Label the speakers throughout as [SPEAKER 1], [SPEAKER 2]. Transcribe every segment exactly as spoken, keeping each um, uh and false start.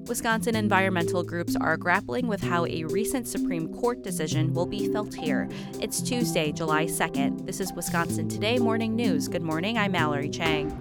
[SPEAKER 1] Wisconsin environmental groups are grappling with how a recent Supreme Court decision will be felt here. It's Tuesday, July second. This is Wisconsin Today Morning News. Good morning, I'm Mallory Chang.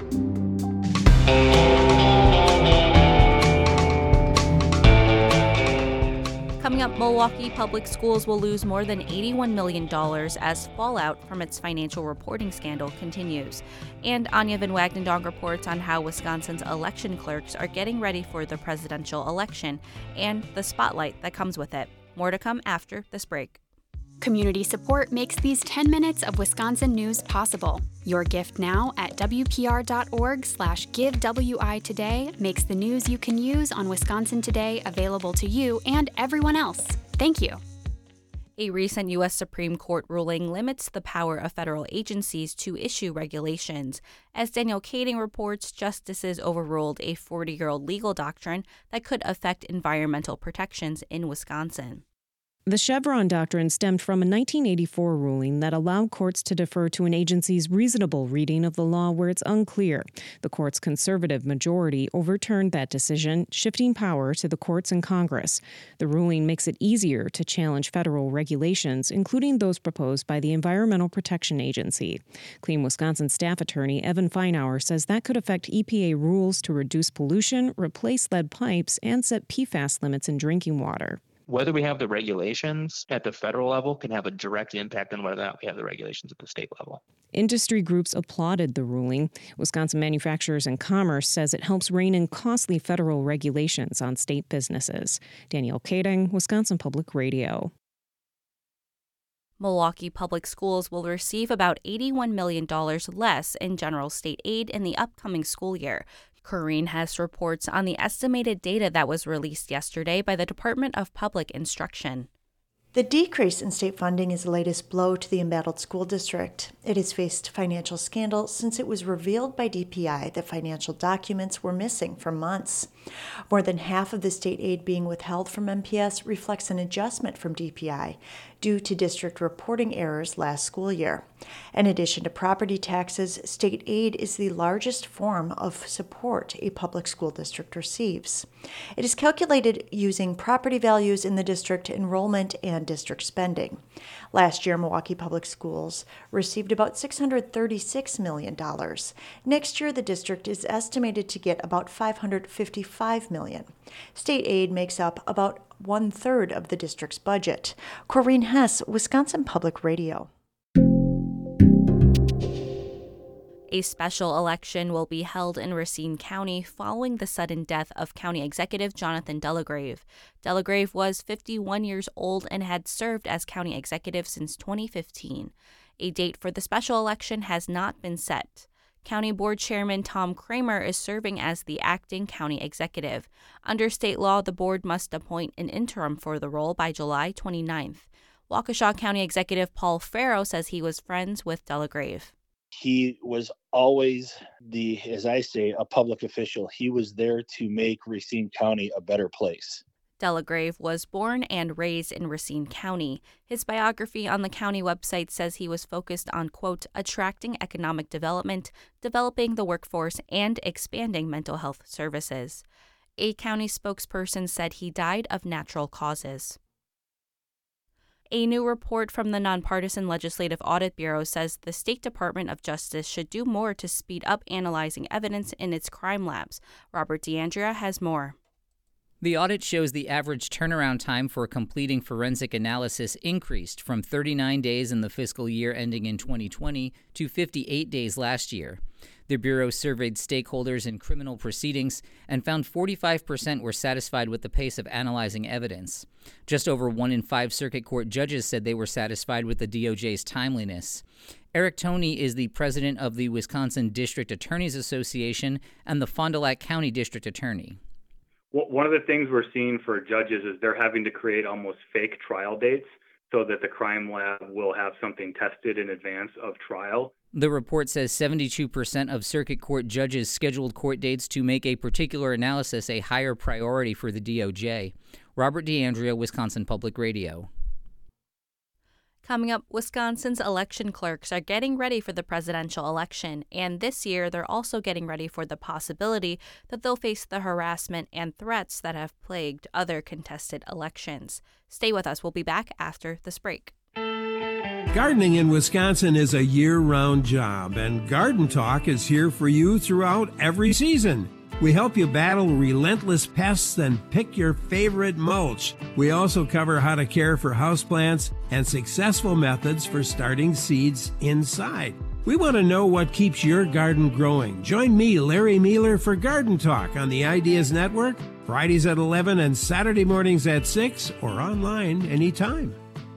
[SPEAKER 1] Coming up, Milwaukee Public Schools will lose more than eighty-one million dollars as fallout from its financial reporting scandal continues. And Anya Van Wagendong reports on how Wisconsin's election clerks are getting ready for the presidential election and the spotlight that comes with it. More to come after this break.
[SPEAKER 2] Community support makes these ten minutes of Wisconsin news possible. Your gift now at W P R.org slash give W I today makes the news you can use on Wisconsin Today available to you and everyone else. Thank you.
[SPEAKER 1] A recent U S Supreme Court ruling limits the power of federal agencies to issue regulations. As Daniel Kading reports, justices overruled a forty-year-old legal doctrine that could affect environmental protections in Wisconsin.
[SPEAKER 3] The Chevron doctrine stemmed from a nineteen eighty-four ruling that allowed courts to defer to an agency's reasonable reading of the law where it's unclear. The court's conservative majority overturned that decision, shifting power to the courts and Congress. The ruling makes it easier to challenge federal regulations, including those proposed by the Environmental Protection Agency. Clean Wisconsin staff attorney Evan Feinauer says that could affect E P A rules to reduce pollution, replace lead pipes, and set P FAS limits in drinking water.
[SPEAKER 4] Whether we have the regulations at the federal level can have a direct impact on whether or not we have the regulations at the state level.
[SPEAKER 3] Industry groups applauded the ruling. Wisconsin Manufacturers and Commerce says it helps rein in costly federal regulations on state businesses. Danielle Kading, Wisconsin Public Radio.
[SPEAKER 1] Milwaukee Public Schools will receive about eighty-one million dollars less in general state aid in the upcoming school year. Corrine Hess reports on the estimated data that was released yesterday by the Department of Public Instruction.
[SPEAKER 5] The decrease in state funding is the latest blow to the embattled school district. It has faced financial scandal since it was revealed by D P I that financial documents were missing for months. More than half of the state aid being withheld from M P S reflects an adjustment from D P I due to district reporting errors last school year. In addition to property taxes, state aid is the largest form of support a public school district receives. It is calculated using property values in the district, enrollment, and district spending. Last year, Milwaukee Public Schools received about six hundred thirty-six million dollars. Next year, the district is estimated to get about five hundred fifty-five million dollars. State aid makes up about one-third of the district's budget. Corrine Hess, Wisconsin Public Radio.
[SPEAKER 1] A special election will be held in Racine County following the sudden death of County Executive Jonathan Delagrave. Delagrave was fifty-one years old and had served as county executive since twenty fifteen. A date for the special election has not been set. County Board Chairman Tom Kramer is serving as the acting county executive. Under state law, the board must appoint an interim for the role by July twenty-ninth. Waukesha County Executive Paul Farrow says he was friends with Delagrave.
[SPEAKER 6] He was always the, as I say, a public official. He was there to make Racine County a better place.
[SPEAKER 1] Delagrave was born and raised in Racine County. His biography on the county website says he was focused on, quote, attracting economic development, developing the workforce, and expanding mental health services. A county spokesperson said he died of natural causes. A new report from the Nonpartisan Legislative Audit Bureau says the State Department of Justice should do more to speed up analyzing evidence in its crime labs. Robert DeAndrea has more.
[SPEAKER 7] The audit shows the average turnaround time for completing forensic analysis increased from thirty-nine days in the fiscal year ending in twenty twenty to fifty-eight days last year. The Bureau surveyed stakeholders in criminal proceedings and found forty-five percent were satisfied with the pace of analyzing evidence. Just over one in five circuit court judges said they were satisfied with the D O J's timeliness. Eric Toney is the president of the Wisconsin District Attorneys Association and the Fond du Lac County District Attorney.
[SPEAKER 8] One of the things we're seeing for judges is they're having to create almost fake trial dates so that the crime lab will have something tested in advance of trial.
[SPEAKER 7] The report says seventy-two percent of circuit court judges scheduled court dates to make a particular analysis a higher priority for the D O J. Robert DeAndrea, Wisconsin Public Radio.
[SPEAKER 1] Coming up, Wisconsin's election clerks are getting ready for the presidential election, and this year they're also getting ready for the possibility that they'll face the harassment and threats that have plagued other contested elections. Stay with us. We'll be back after this break.
[SPEAKER 9] Gardening in Wisconsin is a year-round job, and Garden Talk is here for you throughout every season. We help you battle relentless pests and pick your favorite mulch. We also cover how to care for houseplants and successful methods for starting seeds inside. We want to know what keeps your garden growing. Join me, Larry Mealer, for Garden Talk on the Ideas Network, Fridays at eleven and Saturday mornings at six, or online anytime.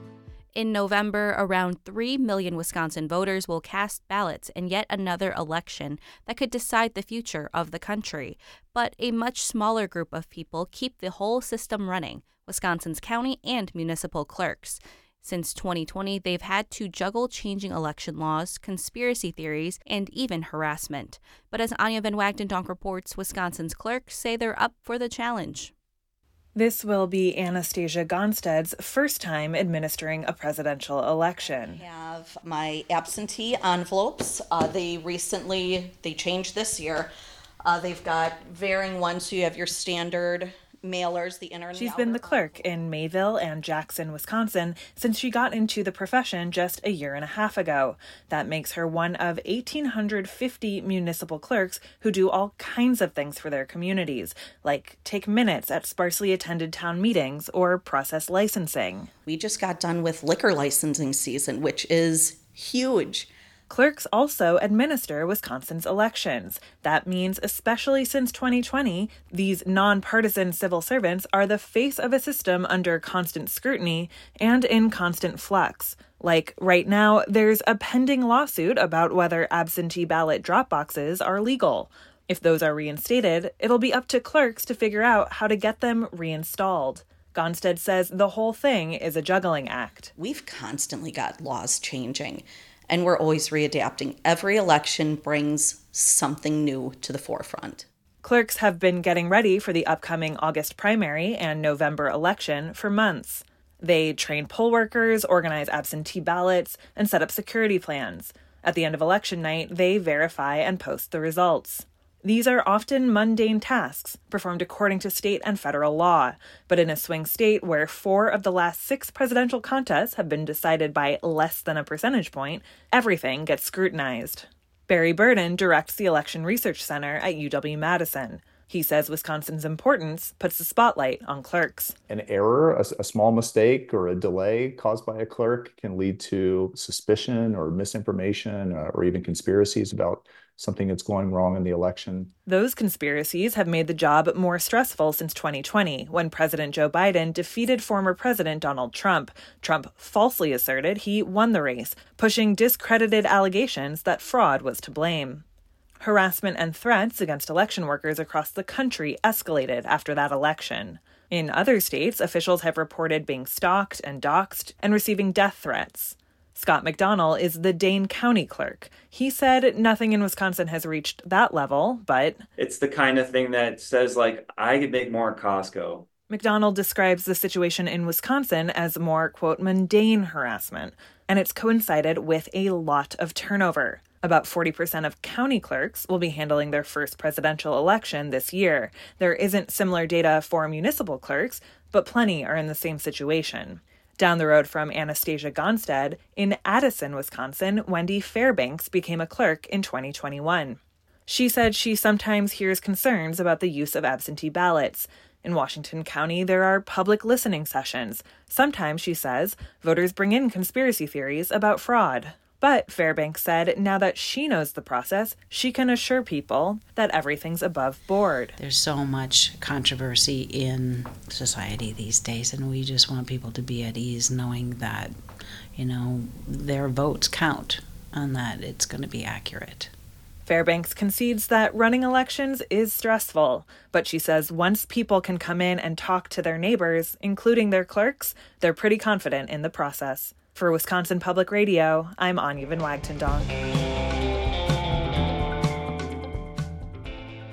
[SPEAKER 1] In November, around three million Wisconsin voters will cast ballots in yet another election that could decide the future of the country. But a much smaller group of people keep the whole system running, Wisconsin's county and municipal clerks. Since twenty twenty, they've had to juggle changing election laws, conspiracy theories, and even harassment. But as Anya Van Wagendonk reports, Wisconsin's clerks say they're up for the challenge.
[SPEAKER 10] This will be Anastasia Gonstad's first time administering a presidential election.
[SPEAKER 11] I have my absentee envelopes. Uh, they recently, they changed this year. Uh, they've got varying ones, so you have your standard mailers, the inner and the
[SPEAKER 10] She's
[SPEAKER 11] outer.
[SPEAKER 10] been the clerk in Mayville and Jackson, Wisconsin, since she got into the profession just a year and a half ago. That makes her one of one thousand eight hundred fifty municipal clerks who do all kinds of things for their communities, like take minutes at sparsely attended town meetings or process licensing.
[SPEAKER 11] We just got done with liquor licensing season, which is huge.
[SPEAKER 10] Clerks also administer Wisconsin's elections. That means, especially since twenty twenty, these nonpartisan civil servants are the face of a system under constant scrutiny and in constant flux. Like right now, there's a pending lawsuit about whether absentee ballot drop boxes are legal. If those are reinstated, it'll be up to clerks to figure out how to get them reinstalled. Gonstad says the whole thing is a juggling act.
[SPEAKER 11] We've constantly got laws changing, and we're always readapting. Every election brings something new to the forefront.
[SPEAKER 10] Clerks have been getting ready for the upcoming August primary and November election for months. They train poll workers, organize absentee ballots, and set up security plans. At the end of election night, they verify and post the results. These are often mundane tasks, performed according to state and federal law. But in a swing state where four of the last six presidential contests have been decided by less than a percentage point, everything gets scrutinized. Barry Burden directs the Election Research Center at U W-Madison. He says Wisconsin's importance puts the spotlight on clerks.
[SPEAKER 12] An error, a, a small mistake, or a delay caused by a clerk can lead to suspicion or misinformation uh, or even conspiracies about something that's going wrong in the election.
[SPEAKER 10] Those conspiracies have made the job more stressful since twenty twenty, when President Joe Biden defeated former President Donald Trump. Trump falsely asserted he won the race, pushing discredited allegations that fraud was to blame. Harassment and threats against election workers across the country escalated after that election. In other states, officials have reported being stalked and doxxed and receiving death threats. Scott McDonnell is the Dane County clerk. He said nothing in Wisconsin has reached that level, but
[SPEAKER 13] it's the kind of thing that says, like, I could make more at Costco.
[SPEAKER 10] McDonnell describes the situation in Wisconsin as more, quote, mundane harassment, and it's coincided with a lot of turnover. About forty percent of county clerks will be handling their first presidential election this year. There isn't similar data for municipal clerks, but plenty are in the same situation. Down the road from Anastasia Gonstad, in Addison, Wisconsin, Wendy Fairbanks became a clerk in twenty twenty-one. She said she sometimes hears concerns about the use of absentee ballots. In Washington County, there are public listening sessions. Sometimes, she says, voters bring in conspiracy theories about fraud. But Fairbanks said now that she knows the process, she can assure people that everything's above board.
[SPEAKER 14] There's so much controversy in society these days, and we just want people to be at ease knowing that, you know, their votes count and that it's going to be accurate.
[SPEAKER 10] Fairbanks concedes that running elections is stressful, but she says once people can come in and talk to their neighbors, including their clerks, they're pretty confident in the process. For Wisconsin Public Radio, I'm Anya Van Wagtendong.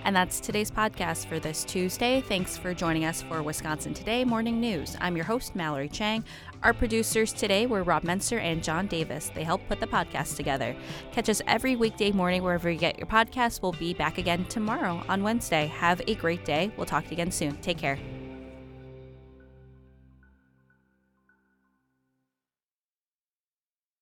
[SPEAKER 1] And that's today's podcast for this Tuesday. Thanks for joining us for Wisconsin Today Morning News. I'm your host, Mallory Chang. Our producers today were Rob Menser and John Davis. They helped put the podcast together. Catch us every weekday morning wherever you get your podcasts. We'll be back again tomorrow on Wednesday. Have a great day. We'll talk to you again soon. Take care.